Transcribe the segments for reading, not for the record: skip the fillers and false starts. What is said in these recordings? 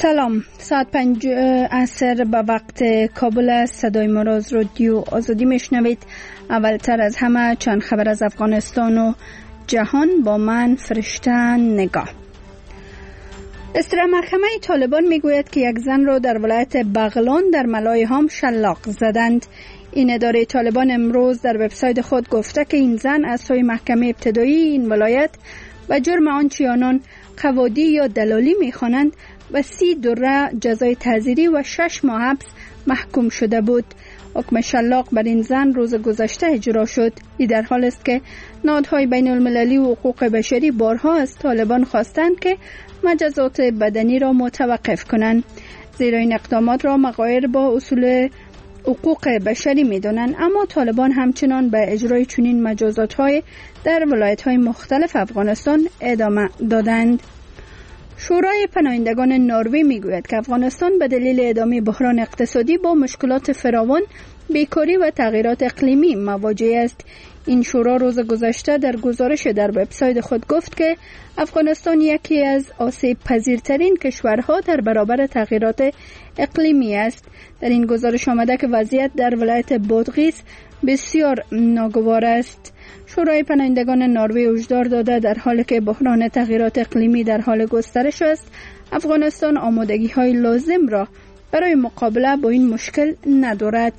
سلام، ساعت 5 عصر به وقت کابل است. صدای ما را از رادیو آزادی میشنوید. اولتر از همه چند خبر از افغانستان و جهان با من فرشته نگاه. اصلاح محکمه طالبان میگوید که یک زن را در ولایت بغلان در ملایهام شلاق زدند. این اداره طالبان امروز در وبسایت خود گفته که این زن از سوی محکمه ابتدایی این ولایت و جرم آنچه آنان قوادی یا دلالی میخوانند و 30 دوره جزای تعزیری و 6 ماه حبس محکوم شده بود. حکم شلاق بر این زن روز گذشته اجرا شد. این در حال است که نهادهای بین المللی و حقوق بشری بارها از طالبان خواستند که مجازات بدنی را متوقف کنند، زیرا این اقدامات را مغایر با اصول حقوق بشری می‌دانند. اما طالبان همچنان به اجرای چنین مجازات‌های در ولایت‌های مختلف افغانستان ادامه دادند. شورای پناهندگان نروژ میگوید که افغانستان به دلیل ادامه بحران اقتصادی با مشکلات فراوان، بیکاری و تغییرات اقلیمی مواجه است. این شورا روز گذشته در گزارش در وبسایت خود گفت که افغانستان یکی از آسیب پذیرترین کشورها در برابر تغییرات اقلیمی است. در این گزارش آمده که وضعیت در ولایت بادغیس بسیار ناگوار است. شورای پناهندگان نروژ هشدار داده در حالی که بحران تغییرات اقلیمی در حال گسترش است، افغانستان آمادگی‌های لازم را برای مقابله با این مشکل ندارد.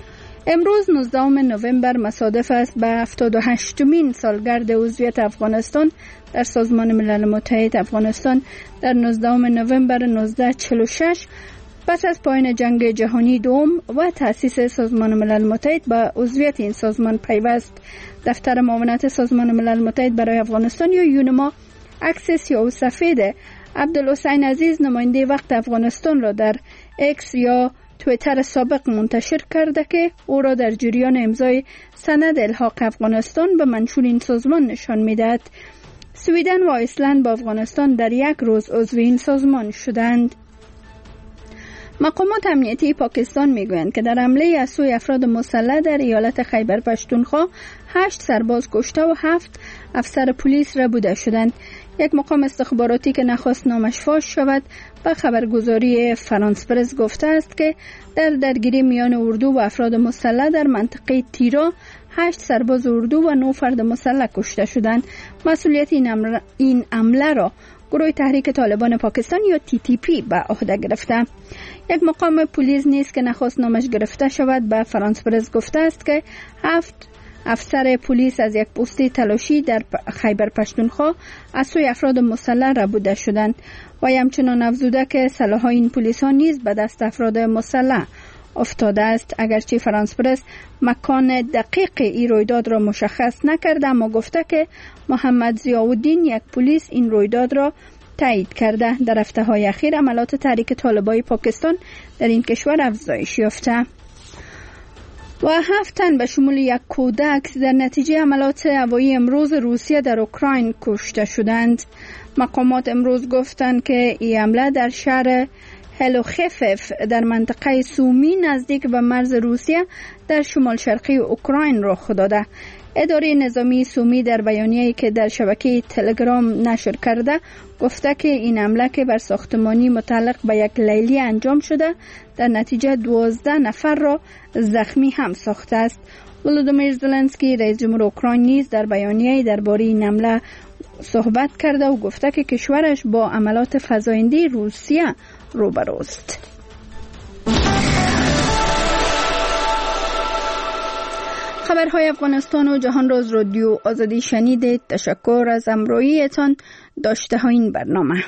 امروز 19 نوامبر مصادف است به 78مین سالگرد عضویت افغانستان در سازمان ملل متحد. افغانستان در 19 نوامبر 1946 پس از پایان جنگ جهانی دوم و تأسیس سازمان ملل متحد به عضویت این سازمان پیوست. دفتر معاونت سازمان ملل متحد برای افغانستان یا یونما عکس سیاه و سفید عبدالحسین عزیز نماینده وقت افغانستان را در اکس یا تویتر سابق منتشر کرده که او را در جریان امضای سند الحاق افغانستان به منشور این سازمان نشان می‌دهد. سویدن و ایسلند با افغانستان در یک روز عضو این سازمان شدند. مقامات امنیتی پاکستان میگویند که در حمله از سوی افراد مسلح در ایالت خیبر پختونخوا 8 سرباز کشته و 7 افسر پلیس ربوده شدند. یک مقام استخباراتی که نخواست نامش فاش شود به خبرگزاری فرانس پرس گفته است که در درگیری میان اردو و افراد مسلح در منطقه تیرا 8 سرباز اردو و 9 فرد مسلح کشته شدند. مسئولیت این حمله را گروه تحریک طالبان پاکستان یا TTP به عهده گرفته. یک مقام پلیس نیز که نخواست نامش گرفته شود به فرانس پرس گفته است که 7 افسر پلیس از یک پست تلاشی در خیبر پختونخوا از سوی افراد مسلح ربوده شدند و همچنان افزوده که سلاح این پلیسان نیز به دست افراد مسلح افتاده است. اگرچه فرانس پرس مکان دقیق این رویداد را مشخص نکرده، اما گفته که محمد ضیاءالدین یک پلیس این رویداد را تایید کرده. در هفته‌های اخیر عملات تحریک طالبان پاکستان در این کشور افزایش یافته و 7 تن به شمول یک کودک در نتیجه عملات هوایی امروز روسیه در اوکراین کشته شدند. مقامات امروز گفتند که این حمله در شهر هلوخفف در منطقه سومی نزدیک به مرز روسیه در شمال شرقی اوکراین رخ داده. اداره نظامی سومی در بیانیه‌ای که در شبکه تلگرام نشر کرده گفته که این حمله که بر ساختمانی متعلق به یک لیلی انجام شده در نتیجه 12 نفر را زخمی هم ساخته است. ولودیمیر زلنسکی رئیس جمهور اوکراین نیز در بیانیه‌ای درباره این حمله صحبت کرده و گفته که کشورش با عملات فزاینده روسیه روبروست. خبرهای افغانستان و جهان را از رادیو آزادی شنیدید. تشکر از همراهیتان. داشته ها این برنامه.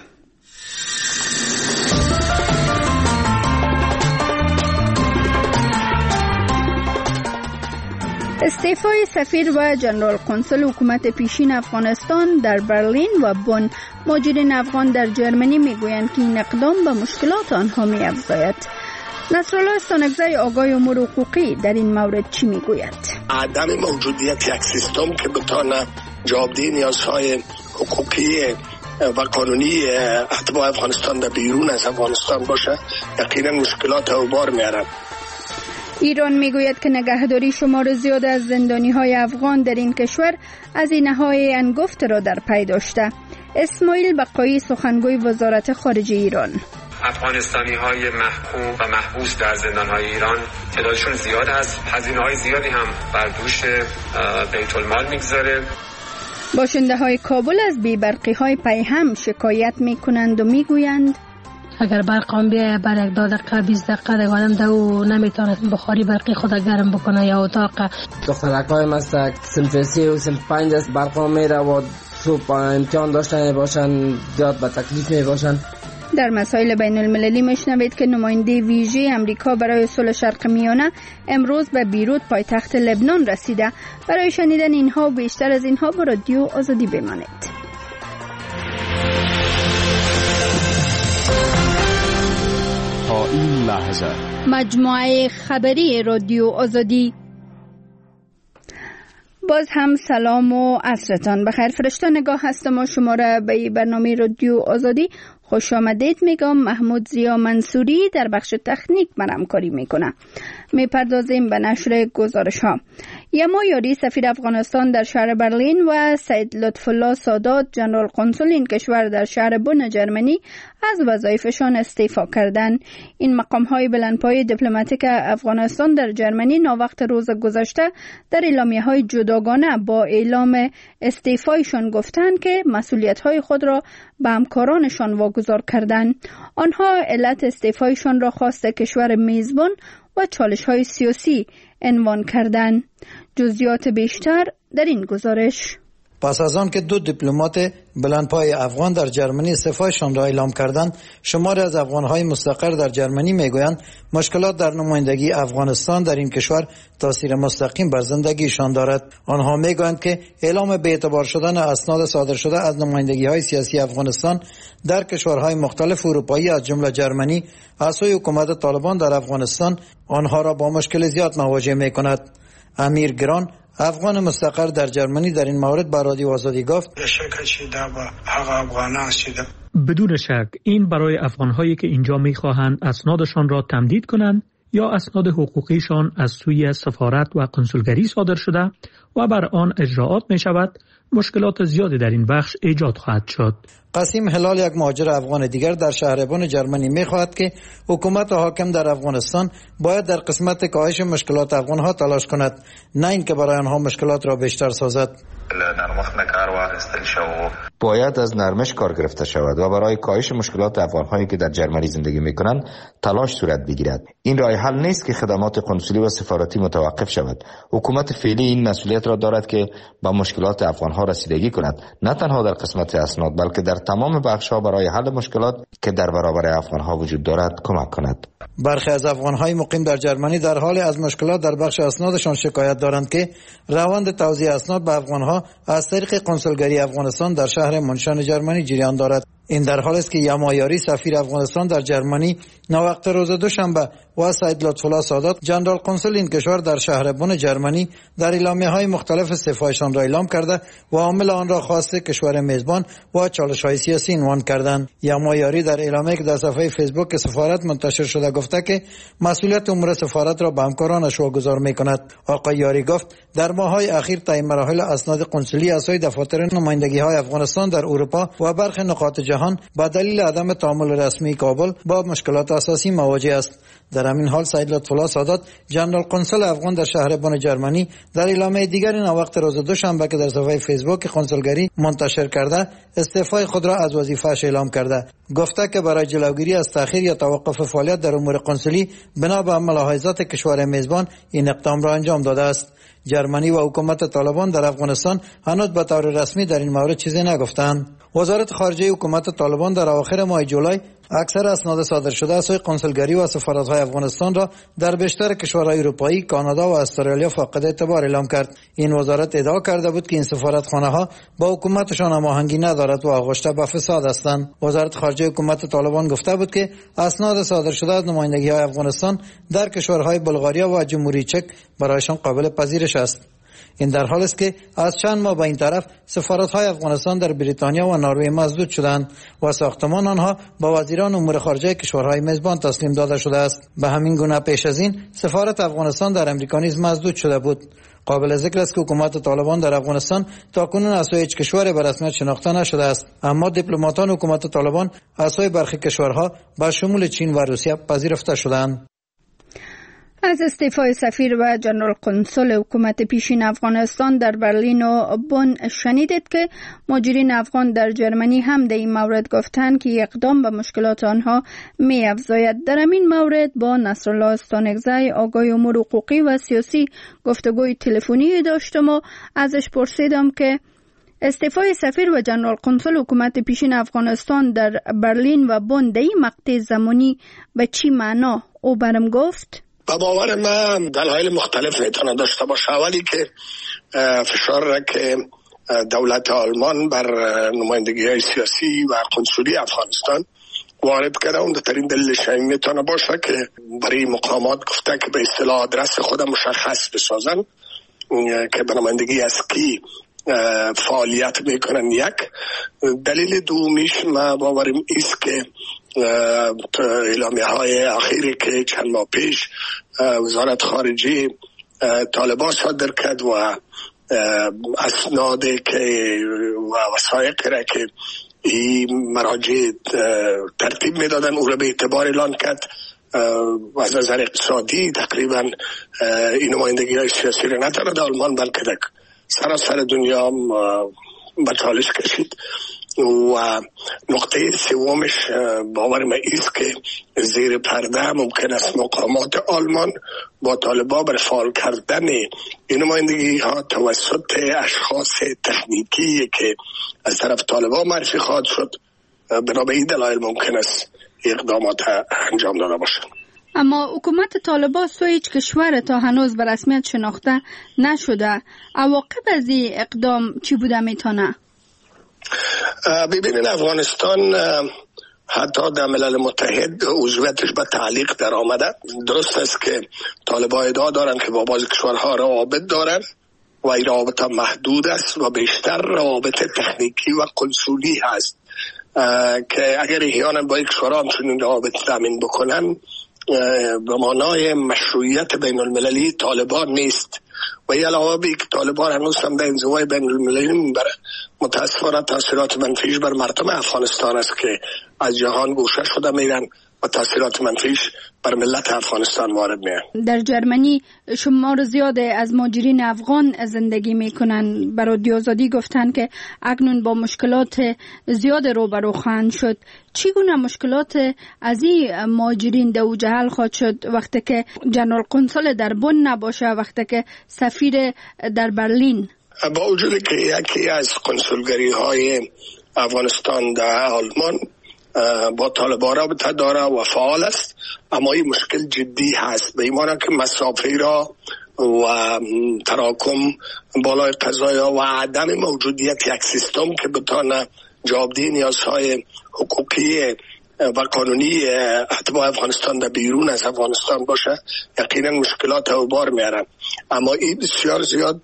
استعفای سفیر و جنرال قنصل حکومت پیشین افغانستان در برلین و بن. مهاجرین افغان در جرمنی میگویند که این اقدام به مشکلات آنها می‌افزاید. نصرالله استانکزی آگاه امور حقوقی در این مورد چی میگوید؟ عدم موجودیت یک سیستم که بتونه جوابدهی نیازهای حقوقی و قانونی اتباع افغانستان در بیرون از افغانستان باشه یقینا مشکلات او بار میارن. ایران میگوید که نگهداری شمار زیاد از زندانی‌های افغان در این کشور هزینه‌های انگفت را در پی داشته. اسماعیل بقایی سخنگوی وزارت خارجه ایران: افغانستانی های محکوم و محبوس در زندان های ایران تعدادشون زیاد هست. هزینه های زیادی هم بر دوش بیت المال میگذاره. باشنده های کابل از بی‌برقی های پیهم شکایت میکنند و میگویند اگر برقام بیایه بر یک 2 دقیقه 20 دقیقه دیگه آدم دو نمیتواند بخاری برقی خود گرم بکنه یا اتاق. دخترکای مثل صنف 3 و صنف 5 است برقام میره و صبح امتحان داشتن باشن زیاد به تکلیف میباشن. در مسائل بین المللی میشنوید که نماینده ویژه امریکا برای صلح شرق میانه امروز به بیروت پایتخت لبنان رسیده. برای شنیدن اینها و بیشتر از اینها با رادیو آزادی بمانید. تا این لحظه مجموعه خبری رادیو آزادی. باز هم سلام و عصرتان بخیر. فرشته نگاه هستم و شما را به برنامه رادیو آزادی خوش آمدید میگم. محمود زیا منصوری در بخش تکنیک من همکاری میکنه. میپردازیم به نشر گزارش ها. یما یاری سفیر افغانستان در شهر برلین و سید لطفالله سادات جنرال قنسل این کشور در شهر بن جرمنی از وظایفشان استعفا کردند. این مقام های بلندپایه دیپلماتیک افغانستان در جرمنی ناوقت روز گذشته در اعلامیه های جداگانه با اعلام استعفایشان گفتند که مسئولیت های خود را به همکارانشان واگذار کردند. آنها علت استعفایشان را خواست کشور میزبان و چالش های سیاسی عنوان کردند. جزئیات بیشتر در این گزارش. پس از آن که 2 دیپلمات بلندپای افغان در جرمنی استعفایشان را اعلام کردند، شماری از افغان‌های مستقر در جرمنی میگویند مشکلات در نمایندگی افغانستان در این کشور تاثیر مستقیم بر زندگیشان دارد. آنها میگویند که اعلام بی‌اعتبار شدن اسناد صادر شده از نمایندگی‌های سیاسی افغانستان در کشورهای مختلف اروپایی از جمله جرمنی از سوی حکومت طالبان در افغانستان آنها را با مشکل زیاد مواجه می‌کند. امیر گران افغان مستقر در جرمنی در این مورد با رادیو آزادی گفت بدون شک این برای افغان‌هایی که اینجا می‌خواهند اسنادشان را تمدید کنند یا اسناد حقوقیشان از سوی سفارت و کنسولگری صادر شده و بر آن اجراعات می‌شود مشکلات زیادی در این بخش ایجاد خواهد شد. قاسم هلال یک مهاجر افغان دیگر در شهر بن جرمنی می‌خواهد که حکومت حاکم در افغانستان باید در قسمت کاهش مشکلات افغان‌ها تلاش کند، نه اینکه برای آنها مشکلات را بیشتر سازد. باید از نرمش کار گرفته شود و برای کاهش مشکلات افغان‌هایی که در جرمنی زندگی می‌کنند تلاش صورت بگیرد. این راه حل نیست که خدمات قنسولی و سفارتی متوقف شود. حکومت فعلی این مسئولیت را دارد که با مشکلات افغان‌ها رسیدگی کند، نه تنها در قسمت اسناد بلکه در تمام بخش‌ها برای حل مشکلات که در برابر افغان‌ها وجود دارد کمک کند. برخی از افغان‌های مقیم در جرمنی در حال از مشکلات در بخش اسنادشان شکایت دارند که روند توزیع اسناد به افغان‌ها از طریق کنسولگری افغانستان در شهر منشن جرمنی جریان دارد. این در حالی است که یما یاری سفیر افغانستان در جرمنی ناوقت روز دوشنبه و سید لطفالله سادات جنرال قنسل این کشور در شهر بن جرمنی در اعلامیه‌های مختلف استعفایشان را اعلام کرده و عامل آن را خواست کشور میزبان و چالش‌های سیاسی عنوان کردند. یما یاری در اعلامیه‌ای که در صفحه فیسبوک سفارت منتشر شده گفته که مسئولیت امور سفارت را به همکارانش واگذار می‌کند. آقای یاری گفت در ماه‌های اخیر طی مراحل اسناد قنسولی از سوی دفاتر نمایندگی‌های افغانستان در اروپا و برخی نقاط جهان با دلیل عدم تعامل رسمی کابل با مشکلات اساسی مواجه است. در همین حال سید لطفالله سادات جنرال قنسل افغان در شهر بن جرمنی در اعلامیه دیگری ناوقت روز دوشنبه که در صفحه فیسبوک کنسولگری منتشر کرده استعفای خود را از وظیفه‌اش اعلام کرده. گفته که برای جلوگیری از تأخیر یا توقف فعالیت در امور قنسولی بنا به ملاحظات کشور میزبان این اقدام را انجام داده است. جرمنی و حکومت طالبان در افغانستان هنوز به طور رسمی در این مورد چیزی نگفتند. وزارت خارجه حکومت طالبان در اواخر ماه جولای اکثر اسناد صادر شده از سوی کنسولگری و سفارت‌های افغانستان را در بیشتر کشورهای اروپایی، کانادا و استرالیا فاقد اعتبار اعلام کرد. این وزارت ادعا کرده بود که این سفارتخانه‌ها با حکومتشان هماهنگی ندارد و آغشته به فساد هستند. وزارت خارجه حکومت طالبان گفته بود که اسناد صادر شده از نمایندگی‌های افغانستان در کشورهای بلغاریا و جمهوری چک برایشان قابل پذیرش است. این در حالی است که از چند ماه به این طرف سفارت‌های افغانستان در بریتانیا و نروژ مسدود شدند و ساختمان آنها با وزیران امور خارجه کشورهای میزبان تسلیم داده شده است. به همین گونه پیش از این سفارت افغانستان در امریکا نیز مسدود شده بود. قابل ذکر است که حکومت طالبان در افغانستان تاکنون از سوی هیچ کشوری به رسمیت شناخته نشده است، اما دیپلماتان حکومت طالبان از سوی برخی کشورها با شمول چین و روسیه پذیرفته شدند. از استعفای سفیر و جنرال قنصل حکومت پیشین افغانستان در برلین و بن شنیدید که مهاجرین افغان در جرمنی هم در این مورد گفتند که اقدام به مشکلات آنها می افزاید. در این مورد با نصرالله استانکزی آگاه امور حقوقی و سیاسی گفتگوی تلفنی داشتم و ازش پرسیدم که استعفای سفیر و جنرال قنصل حکومت پیشین افغانستان در برلین و بن در این مقطع زمانی به چی معنا؟ او برم گفت با باور من دلایل مختلف میتونه داشته باشه. اولی که فشار را که دولت آلمان بر نمایندگی‌های سیاسی و قنصلی افغانستان وارد کرده، اون ترین دلیلش میتونه باشه که برای مقامات گفته که به اصطلاح آدرس خود مشخص بسازن که به نمایندگی از کی فعالیت میکنن. یک دلیل دومیش ما باوریم ایست که اعلامیه های اخیری که چند ماه پیش وزارت خارجه طالبان صادر کرد و اسناد که و وثایقی را که این مراجع ترتیب میدادن او را به اعتبار اعلان کرد و از نظر اقتصادی تقریبا این نمایندگی های سیاسی را نه تنها در آلمان بلکه در سراسر دنیا به چالش کشید. و نقطه سومش باور من ایست که زیر پرده ممکن است مقامات آلمان با طالبان بر فعال کردن این نمایندگی ها توسط اشخاص تکنیکی که از طرف طالبان معرفی خواهد شد، بنا به این دلایل ممکن است اقدامات انجام داده باشند. اما حکومت طالبان سوی هیچ کشور تا هنوز به رسمیت شناخته نشده. عواقب از این اقدام چی بوده میتونه؟ ببینید افغانستان حتی در ملل متحد عضویتش به تعلیق در آمده. درست است که طالبان ادعا دارن که با بعضی کشورها روابط دارن و این روابط محدود است و بیشتر روابط تکنیکی و قنصلی هست که اگر احیانا با یک کشورها همچنین روابط تامین بکنن به معنای مشروعیت بین المللی طالبان نیست. و این علاوه بی که طالبان هنوز هم در انزوای بین المللی میبره، متاسفانه تاثیرات منفیش بر مردم افغانستان است که از جهان گوشه شده میرن و تاثیرات منفیش بر ملت افغانستان وارد میاد. در جرمنی شمار زیاده از مهاجرین افغان زندگی میکنن. برای رادیو آزادی گفتن که اکنون با مشکلات زیاد روبرو خواهند شد. چگونه مشکلات از این مهاجرین دو جهل خواهد شد وقتی که جنرال قنصل در بن نباشه، وقتی که سفیر در برلین؟ با وجود که یکی از قنصلگری های افغانستان در آلمان با طالبان رابطه داره و فعال است، اما این مشکل جدی هست به این معنی که مسافه را و تراکم بالای قضایا و عدم موجودیت یک سیستم که بتانه جوابدهی نیازهای حقوقی و قانونی اتباع افغانستان در بیرون از افغانستان باشه یقینا مشکلات او بار میارن. اما این بسیار زیاد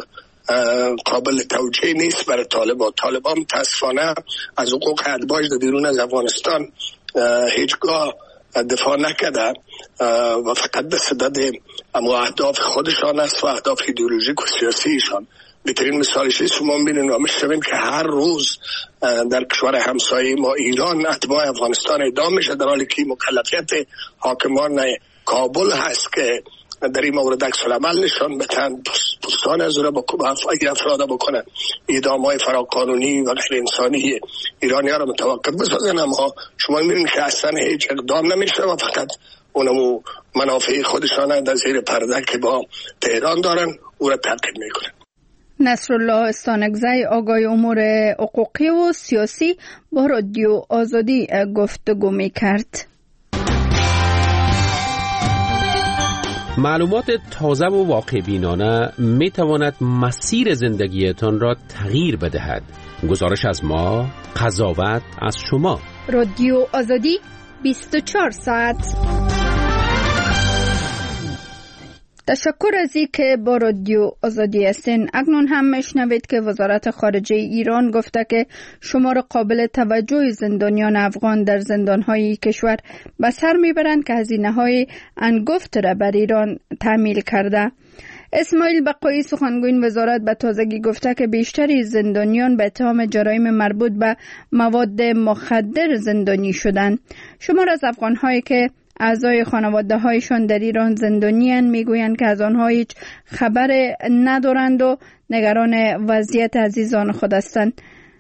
قابل توجیه نیست برای طالبان متاسفانه از حقوق اتباعش در بیرون از افغانستان هیچگاه دفاع نکرده و فقط به صدد اما اهداف خودشان است و اهداف ایدئولوژیک و سیاسیشان. بهترین مثالش شما می‌بینید و می‌شنوید که هر روز در کشور همسایه ما ایران اتباع افغانستان اعدام میشه، در حالی که مکلفیت حاکمان کابل هست که در این مورد عکس العمل نشان بدن، پستان از او را افراد بکنن، اعدام‌های فراقانونی و غیر انسانی ایرانی‌ها را متوقف بسازن. اما شما می‌بینید که اصلا هیچ اقدام نمیشه و فقط اونمو منافع خودشان در زیر پرده که با تهران دارن او را تعقیب میکنن. نصرالله استانکزی آگاه امور حقوقی و سیاسی با رادیو آزادی گفتگو میکرد. معلومات تازه و واقع بینانه می تواند مسیر زندگیتان را تغییر بدهد. گزارش از ما، قضاوت از شما. رادیو آزادی 24 ساعت. تشکر از اینکه با رادیو آزادی هستین. اکنون هم میشنوید که وزارت خارجه ایران گفته که شمار قابل توجه زندانیان افغان در زندانهای کشور به سر میبرند که هزینه‌های انگفت را بر ایران تحمیل کرده. اسماعیل بقایی سخنگوی وزارت به تازگی گفته که بیشتری زندانیان به اتهام جرایم مربوط به مواد مخدر زندانی شدند. شمار از افغان‌هایی که اعضای خانواده هایشان در ایران زندانیان میگویند که از آنها هیچ خبر ندارند و نگران وضعیت عزیزان خود هستند.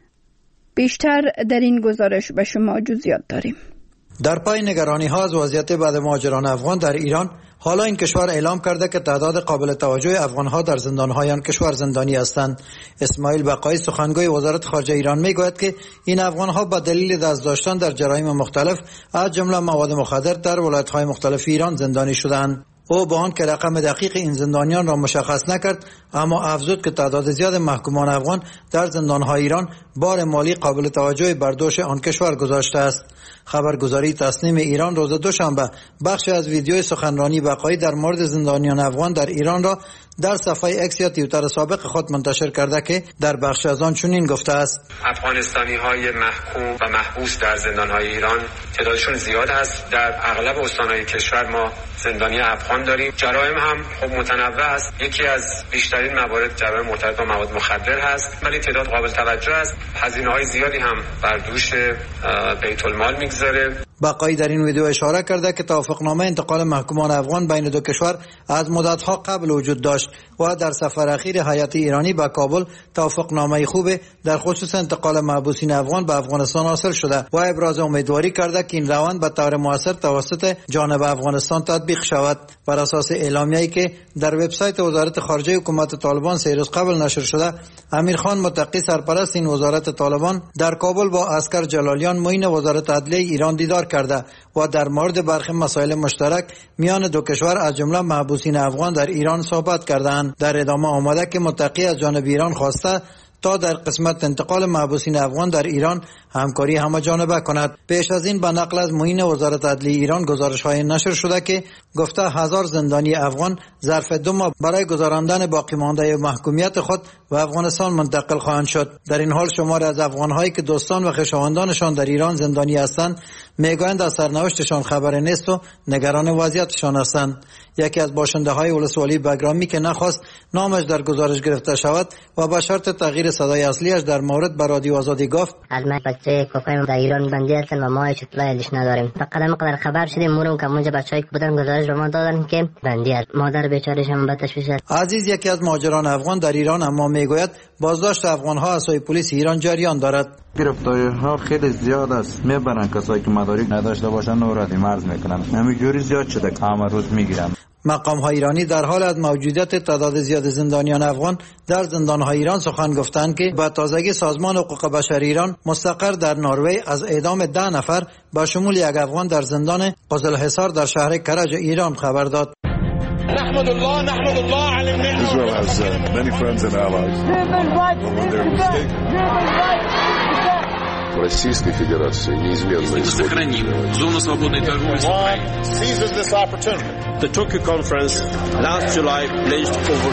بیشتر در این گزارش به شما جزئیات داریم. در پای نگرانی ها از وضعیت بعد مهاجران افغان در ایران، حالا این کشور اعلام کرده که تعداد قابل توجه افغان ها در زندان های آن کشور زندانی هستند. اسماعیل بقایی سخنگوی وزارت خارجه ایران میگوید که این افغان ها به دلیل دست داشتن در جرایم مختلف از جمله مواد مخدر در ولایت های مختلف ایران زندانی شدند. او با آن که رقم دقیق این زندانیان را مشخص نکرد، اما افزود که تعداد زیاد محکومان افغان در زندانهای ایران بار مالی قابل توجهی بر دوش آن کشور گذاشته است. خبرگزاری تسنیم ایران روز دوشنبه بخش از ویدیوی سخنرانی بقایی در مورد زندانیان افغان در ایران را در صفحه اکس یا توییتر سابق خود منتشر کرده که در بخش از آن چنین گفته است: افغانستانی های محکوم و محبوس در زندان های ایران تعدادشون زیاد است. در اغلب استانهای کشور ما زندانی افغان داریم. جرایم هم خب متنوع است. یکی از بیشترین موارد جرایم مرتبط با مواد مخدر هست، ولی تعداد قابل توجه است. هزینه‌های زیادی هم بر دوش بیت المال میگذاره. بقایی در این ویدیو اشاره کرده که توافقنامه انتقال محکومان افغان بین دو کشور از مدت‌ها قبل وجود داشت و در سفر اخیر هیئت ایرانی به کابل توافقنامه خوب در خصوص انتقال محبوسین افغان به افغانستان حاصل شده و ابراز امیدواری کرده که این روند به طور مؤثر توسط جانب افغانستان تطبیق شود. بر اساس اعلامیه‌ای که در وبسایت وزارت خارجه حکومت طالبان 3 روز قبل نشر شده، امیرخان متقی سرپرست این وزارت طالبان در کابل با عسکر جلالیان معین وزارت عدلیه ایران دیدار کرده و در مورد برخی مسائل مشترک میان دو کشور از جمله محبوسین افغان در ایران صحبت کردند. در ادامه آمده که متقی از جانب ایران خواسته تا در قسمت انتقال محبوسین افغان در ایران همکاری همه جانبه کند. پیش از این به نقل از معین وزارت عدلیه ایران گزارش‌های نشر شده که گفته 1000 زندانی افغان ظرف 2 ماه برای گذراندن باقی مانده محکومیت خود و افغانستان منتقل خواهند شد. در این حال شماری از افغان‌هایی که دوستان و خویشاوندانشان در ایران زندانی هستند میگویند از سرنوشتشان خبر نیست و نگران وضعیتشان هستند. یکی از باشنده‌های ولسوالی بگرامی که نخواست نامش در گزارش گرفته شود و به شرط تغییر صدای اصلیش در مورد به رادیو آزادی گفت: از من بچه کوکایم در ایران بندی هستن و ما هیچ اطلاعی نداریم. فقط همینقدر خبر شدیم مورم که اونجا بچه‌ای که بودن گزارش به ما دادن که بندی است. مادر بیچاره‌ش هم به تشویش است. عزیز یکی از مهاجران افغان در ایران اما میگوید بازداشت افغان‌ها از سوی پلیس ایران جریان دارد. گرفتاری‌ها خیلی زیاد است. میبرن کسایی که مدارک نداشته باشن نوردی مرز میکنن. همینجوری زیاد شده که همه روز میگیرن. مقام‌های ایرانی در حال از موجودیت تعداد زیاد زندانیان افغان در زندان‌های ایران سخن گفتند که با تازگی سازمان حقوق بشر ایران مستقر در نروژ از اعدام 10 نفر با شمول 1 افغان در زندان قزلحصار در شهر کرج ایران خبر داد. نحمد الله على النعمة. Israel has many friends and allies. Российской Федерации неизменно сохраним зону свободной торговли с Украиной. Seizes this opportunity. The Tokyo conference last July pledged over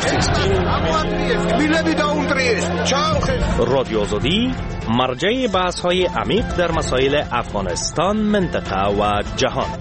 16 رادیو آزادی مرجع بحث‌های عمیق در مسائل افغانستان، منطقه و جهان.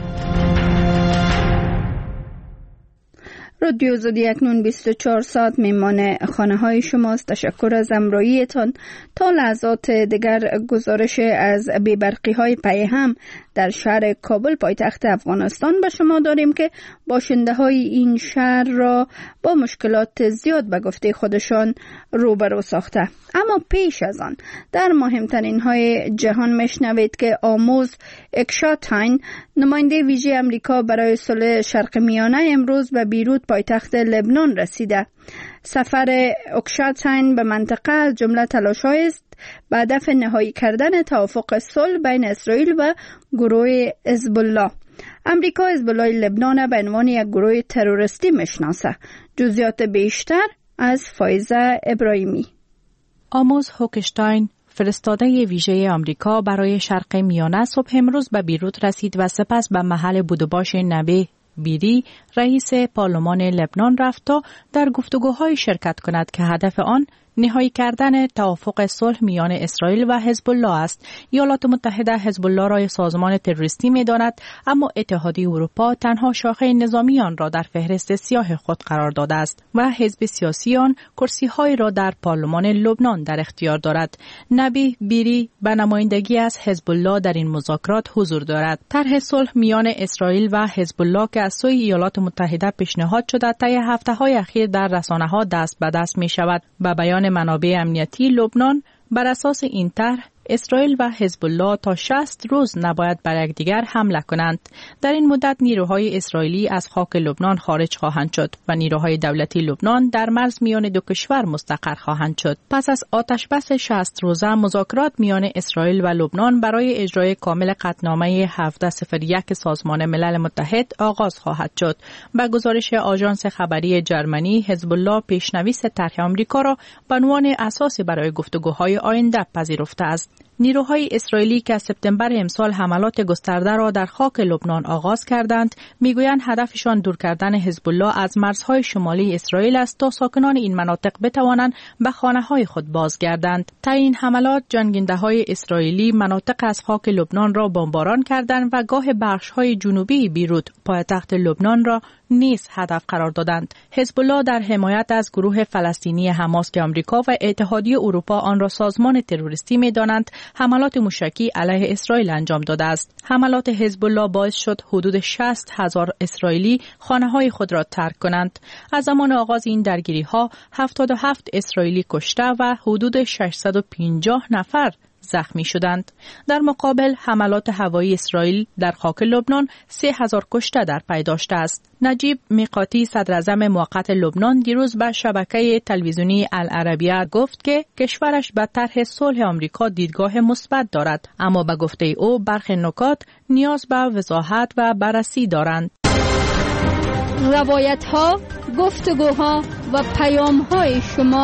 رادیو آزادی اکنون 24 ساعت میمان خانه های شماست. تشکر از همراهیتان. تا لحظات دیگر گزارش از بی‌برقی های پیهم در شهر کابل پایتخت افغانستان به شما داریم که باشنده های این شهر را با مشکلات زیاد به گفته خودشان روبرو ساخته. اما پیش از آن در مهمترین های جهان میشنوید که آموز اکشاتاین نماینده ویژه امریکا برای صلح شرق میانه امروز به بیروت پایتخت لبنان رسیده. سفر اکشاتاین به منطقه از جمله تلاش‌هایی است به هدف نهایی کردن توافق صلح بین اسرائیل و گروه حزب الله. امریکا حزب الله لبنان به عنوان یک گروه تروریستی میشناسه. جزئیات بیشتر از فایزه ابراهیمی. آموز هوکشتاین فرستاده ویژه آمریکا برای شرق میانه صبح امروز به بیروت رسید و سپس به محل بودوباش نبی بیری رئیس پارلمان لبنان رفت تا در گفتگوهای شرکت کند که هدف آن نهایی کردن توافق صلح میان اسرائیل و حزب الله است. ایالات متحده حزب الله را سازمان تروریستی می‌داند، اما اتحادیه اروپا تنها شاخه نظامی آن را در فهرست سیاه خود قرار داده است و حزب سیاسی آن کرسی‌های را در پارلمان لبنان در اختیار دارد. نبیه بیری به نمایندگی از حزب الله در این مذاکرات حضور دارد. طرح صلح میان اسرائیل و حزب الله که از سوی ایالات متحده پیشنهاد شده طی هفته‌های اخیر در رسانه‌ها دست به دست می‌شود. به بیان منابع امنیتی لبنان بر اساس این طرح اسرائیل و حزب الله تا 60 روز نباید بر یکدیگر حمله کنند. در این مدت نیروهای اسرائیلی از خاک لبنان خارج خواهند شد و نیروهای دولتی لبنان در مرز میان دو کشور مستقر خواهند شد. پس از آتشبس 60 روزه مذاکرات میان اسرائیل و لبنان برای اجرای کامل قطعنامه 1701 سازمان ملل متحد آغاز خواهد شد. با گزارش آژانس خبری جرمنی، حزب الله پیشنویس طرح آمریکا را به عنوان اساسی برای گفتگوهای آینده پذیرفته است. نیروهای اسرائیلی که از سپتامبر امسال حملات گسترده را در خاک لبنان آغاز کردند، میگویند هدفشان دور کردن حزب الله از مرزهای شمالی اسرائیل است تا ساکنان این مناطق بتوانند به خانه‌های خود بازگردند. تا این حملات جنگنده‌های اسرائیلی مناطق از خاک لبنان را بمباران کردند و گاه بخش‌های جنوبی بیروت پایتخت لبنان را نیز هدف قرار دادند. حزب الله در حمایت از گروه فلسطینی حماس که آمریکا و اتحادیه اروپا آن را سازمان تروریستی می‌دانند، حملات موشکی علیه اسرائیل انجام داده است. حملات حزب الله باعث شد حدود 60,000 اسرائیلی خانه‌های خود را ترک کنند. از زمان آغاز این درگیری‌ها 77 اسرائیلی کشته و حدود 650 نفر زخمی شدند. در مقابل حملات هوایی اسرائیل در خاک لبنان 3,000 کشته در پی داشته است. نجیب میقاتی صدراعظم موقت لبنان دیروز به شبکه تلویزیونی العربیه گفت که کشورش به طرح صلح آمریکا دیدگاه مثبت دارد، اما به گفته او برخی نکات نیاز به وضاحت و بررسی دارند. روایت‌ها، گفتگوها و پیام‌های شما.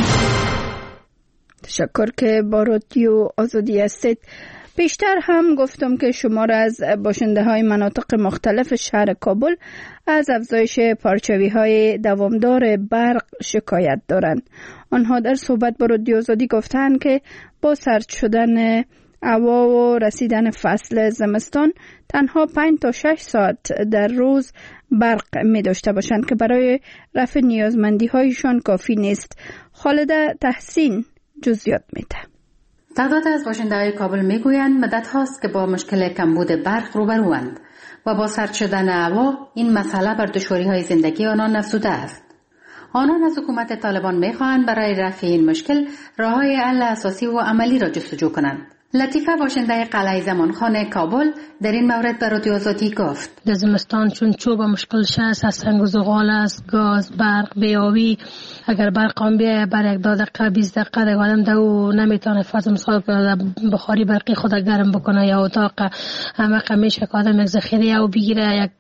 تشکر که با رادیو آزادی هستید. پیشتر هم گفتم که شمار از باشنده های مناطق مختلف شهر کابل از افزایش پارچوی های دوامدار برق شکایت دارند. آنها در صحبت با رادیو آزادی گفتند که با سرد شدن هوا و رسیدن فصل زمستان تنها 5 تا 6 ساعت در روز برق می داشته باشند که برای رفع نیازمندی هایشان کافی نیست. خالده تحسین جزئیات میده. تعداد از باشنده‌های کابل میگویند مدت هاست که با مشکل کمبود برق روبروند و با سرد شدن هوا این مسئله بر دشواری‌های زندگی آنان افزوده است. آنان از حکومت طالبان میخواهند برای رفع این مشکل راه‌های حل اساسی و عملی را جستجو کنند. لطیفه باشنده قلعه زمانخانه کابل در این مورد به رادیو آزادی گفت: در زمستان چون چوب مشکلش است، از سنگ و زغال است، گاز، برق، بیابی، اگر برق هم بیایه بر 1 دقیقه 20 دقیقه دیگه آدم دو نمیتونه فرض مثال بخاری برقی خود گرم بکنه یا اتاق همه میشه که آدم یک ذخیره او بگیره، یک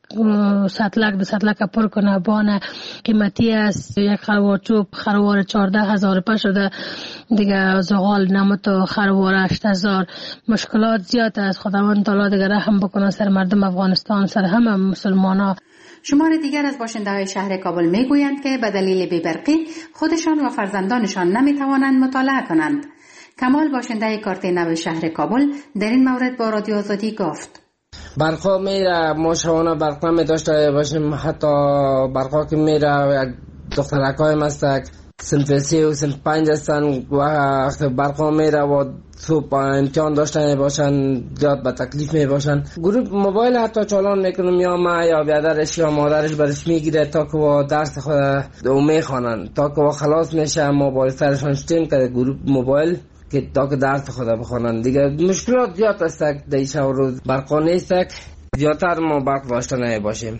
سطلک به سطلک پر کنه. بانه قیمتی است، یک خروار چوب خروار 14,000 روپیه شده دیگه، زغال نمت و خروار 8,000. مشکلات زیاد است. خداوند تعالی دیگه رحم بکنه سر مردم افغانستان، سر همه مسلمانا. شمار دیگر از باشنده‌های شهر کابل میگویند که به دلیل بی‌برقی خودشان و فرزندانشان نمیتوانند مطالعه کنند. کمال باشنده کارت نو شهر کابل در این مورد با رادیو آزادی گفت: برقا میره، ما شبانه برق نمیداشته باشیم، حتی برقا که میره یک دخترکای مستک صنف 3 و صنف 5 هستن و وقتی برقا میره و صبح امتحان داشتن باشن زیاد به تکلیف می باشن. گروه موبایل حتی چالان میکنم یا ما یا بیادرش یا مادرش برش میگیره تا که با درس خود میخوانن، تا که با خلاص میشه موبایل سرشان شتیم که گروه موبایل که تا که درس خود بخوانن. دیگه مشکلات زیاد است در شب و روز برقا نیست، زیادتر ما برق داشته نباشیم.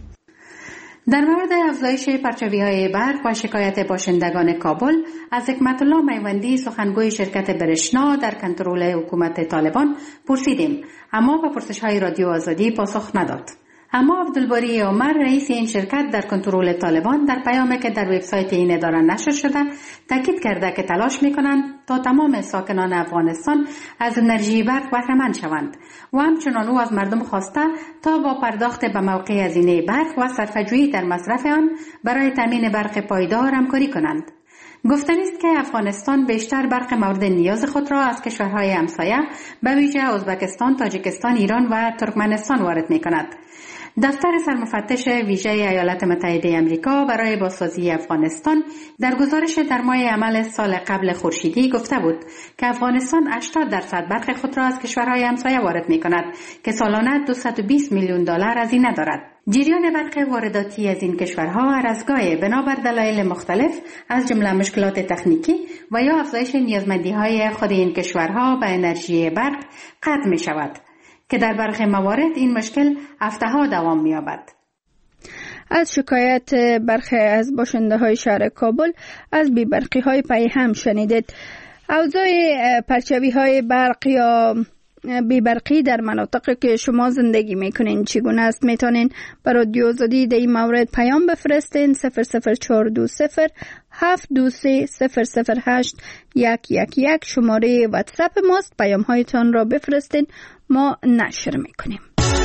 در مورد افزایش پرچوی‌های برق و شکایت باشندگان کابل از حکمت الله میوندی سخنگوی شرکت برشنا در کنترل حکومت طالبان پرسیدیم، اما با پرسش‌های رادیو آزادی پاسخ نداد. اما عبدالباری عمر رئیس این شرکت در کنترل طالبان در پیامی که در وبسایت این اداره نشر شده تاکید کرده که تلاش میکنند تا تمام ساکنان افغانستان از انرژی برق بهره‌مند شوند و همچنان او از مردم خواسته تا با پرداخت به موقع هزینه برق و صرفه‌جویی در مصرف آن برای تامین برق پایدار همکاری کنند. گفتنی است که افغانستان بیشتر برق مورد نیاز خود را از کشورهای همسایه به ویژه ازبکستان، تاجیکستان، ایران و ترکمنستان وارد می‌کند. دفتر سرمفتش ویژه ایالات متحده آمریکا برای بازسازی افغانستان در گزارش در ماه عمل سال قبل خورشیدی گفته بود که افغانستان 80% برق خود را از کشورهای همسایه وارد می‌کند که سالانه $220 میلیون هزینه دارد. جریان برق وارداتی از این کشورها هر از گاهی بنابر دلایل مختلف از جمله مشکلات تکنیکی و یا افزایش نیازمندی‌های خود این کشورها به انرژی برق قطع می‌شود که در برخی موارد این مشکل هفته‌ها دوام می‌یابد. از شکایت برخی از باشنده‌های شهر کابل از بی‌برقی‌های پیهم شنیدید. اوضاع پرچاوی‌های برق یا بی‌برقی در مناطقی که شما زندگی میکنین چگونه است؟ میتونین به رادیو آزادی در این مورد پیام بفرستین. 00420 723 008 111 شماره واتساپ ماست. پیام هایتان را بفرستین، ما نشر میکنیم.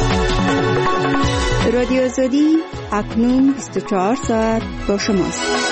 رادیو آزادی اکنون 24 ساعت با شماست.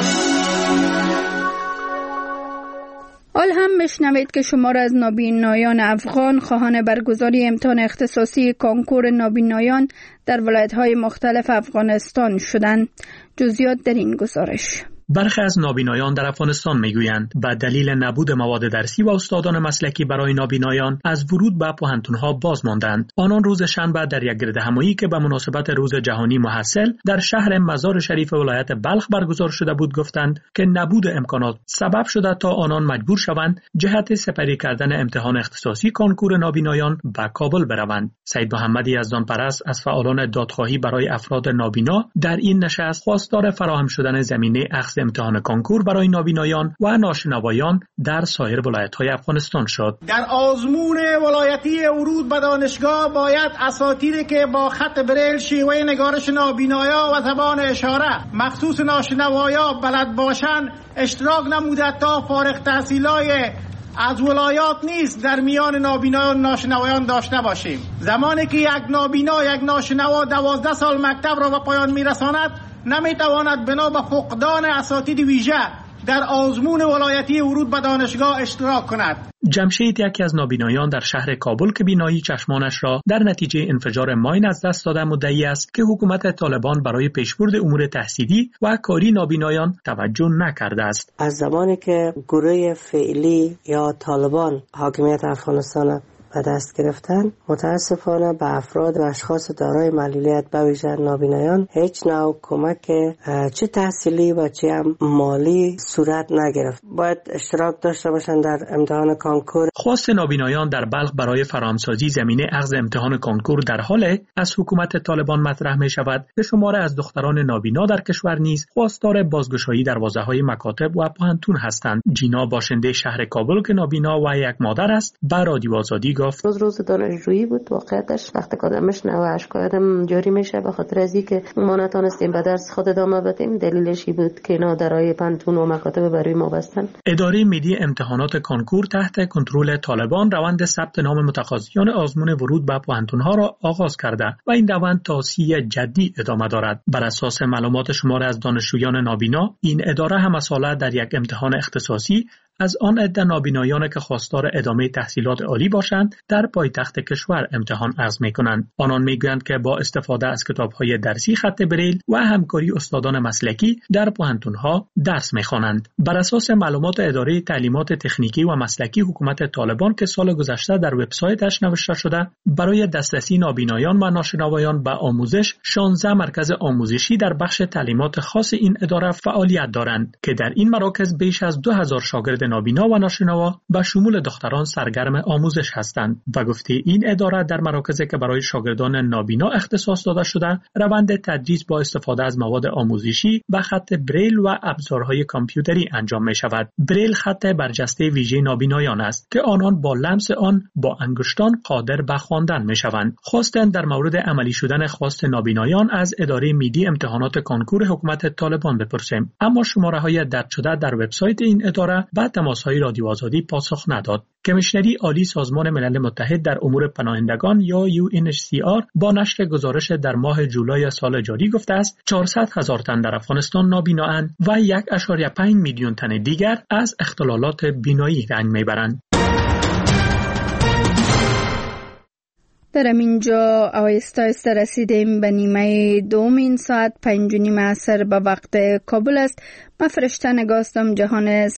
حال هم بشنوید که شمار از نابینایان افغان خواهان برگزاری امتحان اختصاصی کنکور نابینایان در ولایت‌های مختلف افغانستان شدند. جزئیات در این گزارش. برخی از نابینایان در افغانستان میگویند به دلیل نبود مواد درسی و استادان مسلکی برای نابینایان از ورود به پوهنتون‌ها باز ماندند. آنان روز شنبه در یک گردهمایی که به مناسبت روز جهانی محصل در شهر مزار شریف ولایت بلخ برگزار شده بود گفتند که نبود امکانات سبب شده تا آنان مجبور شوند جهت سپری کردن امتحان اختصاصی کنکور نابینایان به کابل بروند. سید محمد یزدان پرست از فعالان دادخواهی برای افراد نابینا در این نشست خواستار فراهم شدن زمینه امتحان کنکور برای نابینایان و ناشنوایان در سایر ولایت‌های افغانستان شد. در آزمون ولایتی ورود به دانشگاه باید اساتیدی که با خط بریل شیوه نگارش نابینایا و زبان اشاره مخصوص ناشنوایا بلد باشند اشتراک نموده تا فارغ التحصیلای از ولایات نیست در میان نابینایان ناشنوایان داشته باشیم. زمانی که یک نابینا یک ناشنوا 12 سال مکتب را به پایان میرساند نمیتواند بنا به فقدان اساتید ویژه در آزمون ولایتی ورود به دانشگاه اشتراک کند. جمشید یکی از نابینایان در شهر کابل که بینایی چشمانش را در نتیجه انفجار ماین از دست داده مدعی است که حکومت طالبان برای پیشبرد امور تحصیلی و کاری نابینایان توجه نکرده است. از زمانی که گروه فعلی یا طالبان حاکمیت افغانستان به دست گرفتن متاسفانه به افراد و اشخاص دارای معلولیت به ویژه نابینایان هیچ نوع کمک چه تحصیلی و چه هم مالی صورت نگرفت. باید اشتراک داشته باشند در امتحان کنکور. خواست نابینایان در بلخ برای فراهمسازی زمینه اخذ امتحان کنکور در حال از حکومت طالبان مطرح می شود که شماره از دختران نابینا در کشور نیز خواستار بازگشایی دروازه‌های مکاتب و پوهنتون هستند. جینا باشنده شهر کابل که نابینا و یک مادر است به رادیو آزادی گفت روز دانشجویی بود واقعیتش وقتی که آدم میشنوه اشکایدم جاری میشه به خاطر از اینکه ما نتونستیم به درس خود ادامه بدیم. دلیلش بود که اینا درای پنتون و مکاتب برای ما بستن. اداره ملی امتحانات کنکور تحت کنترل طالبان روند ثبت نام متقاضیان آزمون ورود به پوهنتون‌ها را آغاز کرده و این روند تا 30 جدی ادامه دارد. بر اساس معلومات شمار از دانشجویان نابینا این اداره هم مسئله در یک امتحان اختصاصی از آن عده نابینایان که خواستار ادامه تحصیلات عالی باشند در پایتخت کشور امتحان عرض می‌کنند. آنان می‌گویند که با استفاده از کتاب‌های درسی خط بریل و همکاری استادان مسلکی در پوهنتون‌ها درس می‌خوانند. بر اساس معلومات اداره تعلیمات تکنیکی و مسلکی حکومت طالبان که سال گذشته در وبسایتش نوشته شده برای دسترسی نابینایان و ناشنوایان به آموزش 16 مرکز آموزشی در بخش تعلیمات خاص این اداره فعالیت دارند که در این مراکز بیش از 2000 شاگرد نابینا و ناشنوا به شمول دختران سرگرم آموزش هستند و گفته این اداره در مراکزی که برای شاگردان نابینا اختصاص داده شده روند تدریس با استفاده از مواد آموزشی به خط بریل و ابزارهای کامپیوتری انجام می شود. بریل خط برجسته ویژه نابینایان است که آنان با لمس آن با انگشتان قادر به خواندن می شوند. خواستند در مورد عملی شدن خواست نابینایان از اداره میدی امتحانات کنکور حکومت طالبان بپرسیم، اما شماره های درج شده در وبسایت این اداره بعد تماس‌های رادیو آزادی پاسخ نداد. کمیشنری عالی سازمان ملل متحد در امور پناهندگان یا UNHCR با نشر گزارش در ماه جولای سال جاری گفته است 400,000 تن در افغانستان نابینااند و 1.5 میلیون تن دیگر از اختلالات بینایی رنج میبرند. در اینجا آهسته رسیدیم به نیمه دومین ساعت 5:30 عصر به وقت کابل است. من فرشته نگاستم جهان